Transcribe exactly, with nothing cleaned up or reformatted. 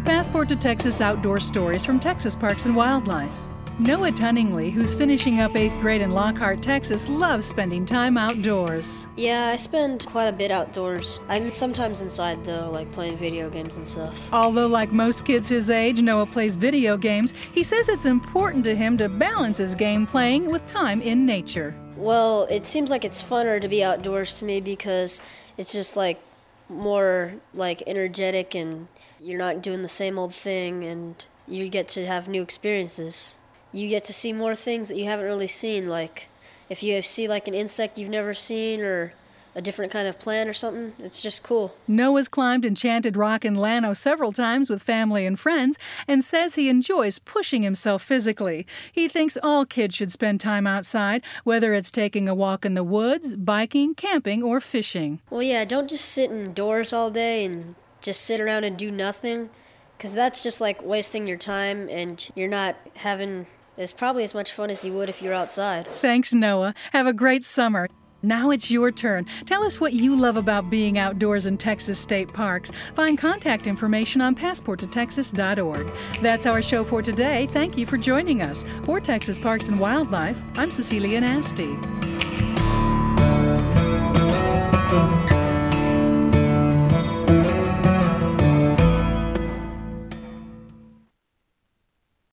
Passport to Texas Outdoor Stories from Texas Parks and Wildlife. Noah Tunningley, who's finishing up eighth grade in Lockhart, Texas, loves spending time outdoors. Yeah, I spend quite a bit outdoors. I'm sometimes inside, though, like playing video games and stuff. Although, like most kids his age, Noah plays video games, he says it's important to him to balance his game playing with time in nature. Well, it seems like it's funner to be outdoors to me because it's just like more like energetic and you're not doing the same old thing and you get to have new experiences. You get to see more things that you haven't really seen, like if you see like an insect you've never seen or a different kind of plant or something, it's just cool. Noah's climbed Enchanted Rock in Llano several times with family and friends and says he enjoys pushing himself physically. He thinks all kids should spend time outside, whether it's taking a walk in the woods, biking, camping, or fishing. Well, yeah, don't just sit indoors all day and just sit around and do nothing, because that's just like wasting your time and you're not having as probably as much fun as you would if you're outside. Thanks, Noah. Have a great summer. Now it's your turn. Tell us what you love about being outdoors in Texas state parks. Find contact information on passport to texas dot org. That's our show for today. Thank you for joining us. For Texas Parks and Wildlife, I'm Cecilia Nasty.